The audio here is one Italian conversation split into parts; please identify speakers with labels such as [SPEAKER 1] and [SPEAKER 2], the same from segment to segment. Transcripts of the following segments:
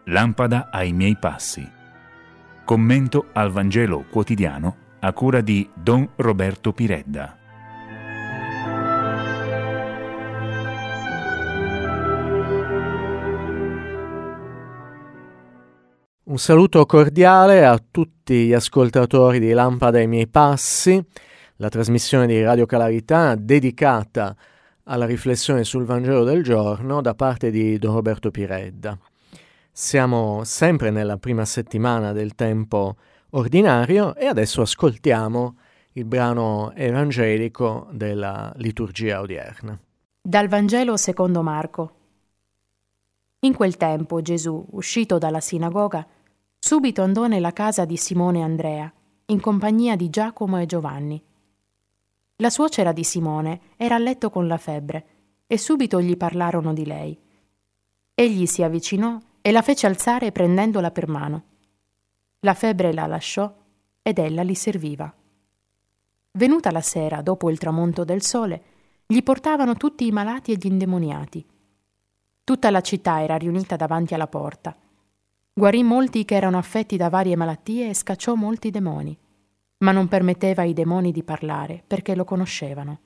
[SPEAKER 1] Lampada ai miei passi. Commento al Vangelo quotidiano a cura di Don Roberto Piredda.
[SPEAKER 2] Un saluto cordiale a tutti gli ascoltatori di Lampada ai miei passi, la trasmissione di Radio Clarità dedicata alla riflessione sul Vangelo del giorno da parte di Don Roberto Piredda. Siamo sempre nella prima settimana del tempo ordinario e adesso ascoltiamo il brano evangelico della liturgia odierna.
[SPEAKER 3] Dal Vangelo secondo Marco. In quel tempo Gesù, uscito dalla sinagoga, subito andò nella casa di Simone e Andrea, in compagnia di Giacomo e Giovanni. La suocera di Simone era a letto con la febbre, e subito gli parlarono di lei. Egli si avvicinò e la fece alzare prendendola per mano. La febbre la lasciò ed ella li serviva. Venuta la sera, dopo il tramonto del sole, gli portavano tutti i malati e gli indemoniati. Tutta la città era riunita davanti alla porta. Guarì molti che erano affetti da varie malattie e scacciò molti demoni, ma non permetteva ai demoni di parlare perché lo conoscevano.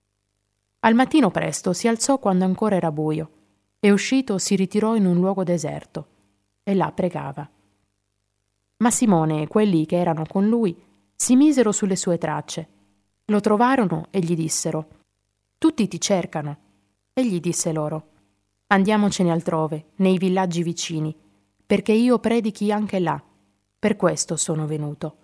[SPEAKER 3] Al mattino presto si alzò quando ancora era buio e uscito si ritirò in un luogo deserto e là pregava. Ma Simone e quelli che erano con lui si misero sulle sue tracce. Lo trovarono e gli dissero: «Tutti ti cercano». Egli disse loro: «Andiamocene altrove, nei villaggi vicini, perché io predichi anche là. Per questo sono venuto».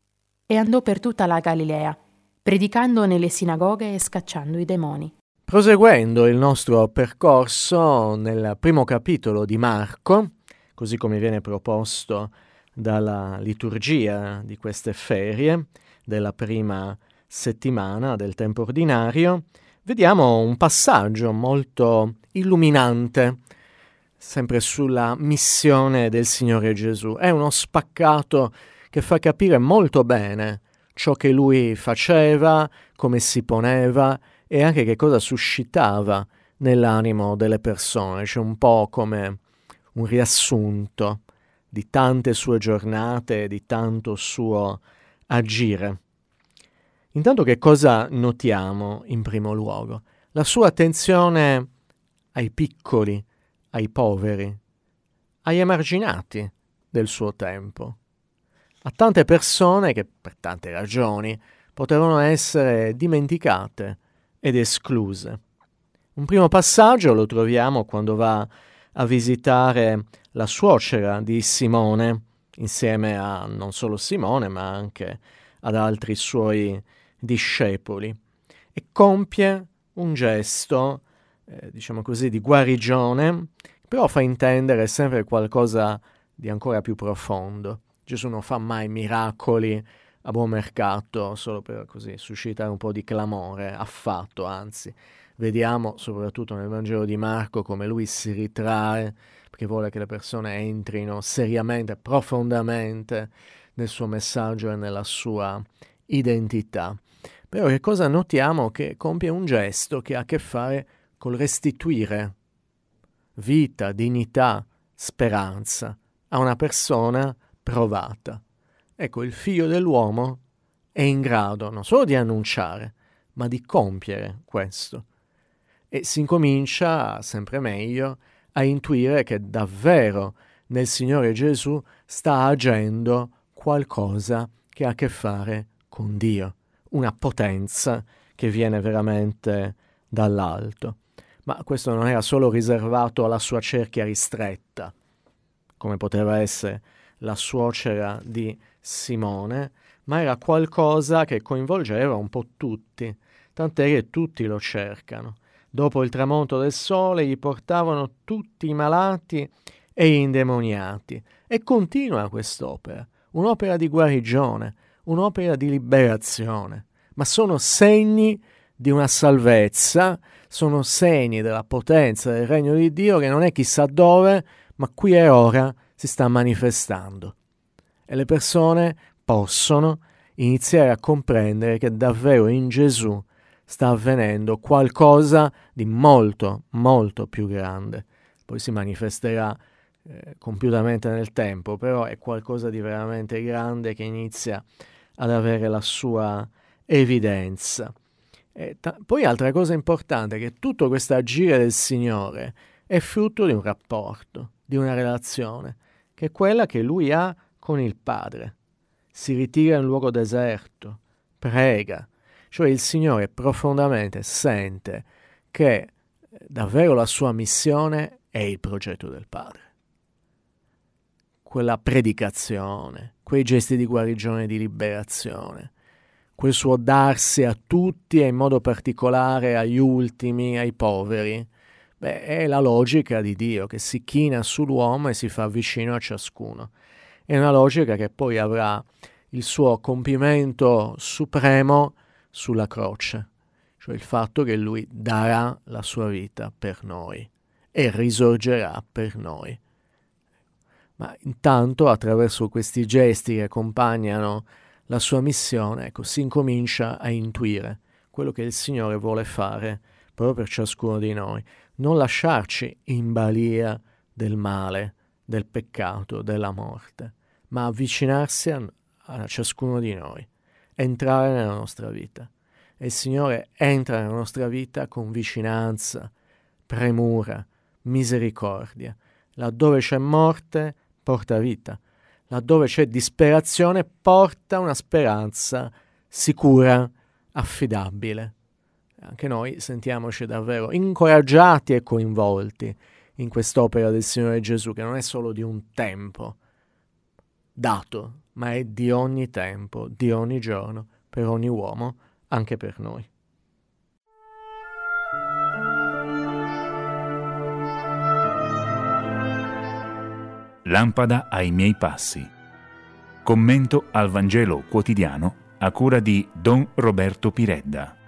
[SPEAKER 3] E andò per tutta la Galilea, predicando nelle sinagoghe e scacciando i demoni.
[SPEAKER 2] Proseguendo il nostro percorso nel primo capitolo di Marco, così come viene proposto dalla liturgia di queste ferie, della prima settimana del tempo ordinario, vediamo un passaggio molto illuminante, sempre sulla missione del Signore Gesù. È uno spaccato che fa capire molto bene ciò che lui faceva, come si poneva e anche che cosa suscitava nell'animo delle persone. C'è un po' come un riassunto di tante sue giornate e di tanto suo agire. Intanto che cosa notiamo in primo luogo? La sua attenzione ai piccoli, ai poveri, agli emarginati del suo tempo, a tante persone che per tante ragioni potevano essere dimenticate ed escluse. Un primo passaggio lo troviamo quando va a visitare la suocera di Simone, insieme a non solo Simone ma anche ad altri suoi discepoli, e compie un gesto, diciamo così, di guarigione, però fa intendere sempre qualcosa di ancora più profondo. Gesù non fa mai miracoli a buon mercato solo per così suscitare un po' di clamore, affatto, anzi. Vediamo soprattutto nel Vangelo di Marco come lui si ritrae perché vuole che le persone entrino seriamente, profondamente nel suo messaggio e nella sua identità. Però che cosa notiamo? Che compie un gesto che ha a che fare col restituire vita, dignità, speranza a una persona provata. Ecco, il Figlio dell'uomo è in grado non solo di annunciare, ma di compiere questo. E si incomincia sempre meglio a intuire che davvero nel Signore Gesù sta agendo qualcosa che ha a che fare con Dio, una potenza che viene veramente dall'alto. Ma questo non era solo riservato alla sua cerchia ristretta, come poteva essere la suocera di Simone, ma era qualcosa che coinvolgeva un po' tutti, tant'è che tutti lo cercano. Dopo il tramonto del sole gli portavano tutti i malati e gli indemoniati. E continua quest'opera, un'opera di guarigione, un'opera di liberazione, ma sono segni di una salvezza, sono segni della potenza del regno di Dio che non è chissà dove, ma qui e ora si sta manifestando. E le persone possono iniziare a comprendere che davvero in Gesù sta avvenendo qualcosa di molto, molto più grande. Poi si manifesterà compiutamente nel tempo, però è qualcosa di veramente grande che inizia ad avere la sua evidenza. Poi altra cosa importante è che tutto questo agire del Signore è frutto di un rapporto, di una relazione, che è quella che lui ha con il Padre. Si ritira in un luogo deserto, prega, cioè il Signore profondamente sente che davvero la sua missione è il progetto del Padre. Quella predicazione, quei gesti di guarigione e di liberazione, quel suo darsi a tutti e in modo particolare agli ultimi, ai poveri, è la logica di Dio che si china sull'uomo e si fa vicino a ciascuno. È una logica che poi avrà il suo compimento supremo sulla croce, cioè il fatto che lui darà la sua vita per noi e risorgerà per noi. Ma intanto, attraverso questi gesti che accompagnano la sua missione, ecco, si incomincia a intuire quello che il Signore vuole fare proprio per ciascuno di noi. Non lasciarci in balia del male, del peccato, della morte, ma avvicinarsi a ciascuno di noi, entrare nella nostra vita. E il Signore entra nella nostra vita con vicinanza, premura, misericordia. Laddove c'è morte, porta vita. Laddove c'è disperazione, porta una speranza sicura, affidabile. Anche noi sentiamoci davvero incoraggiati e coinvolti in quest'opera del Signore Gesù, che non è solo di un tempo dato, ma è di ogni tempo, di ogni giorno, per ogni uomo, anche per noi.
[SPEAKER 1] Lampada ai miei passi. Commento al Vangelo quotidiano a cura di Don Roberto Piredda.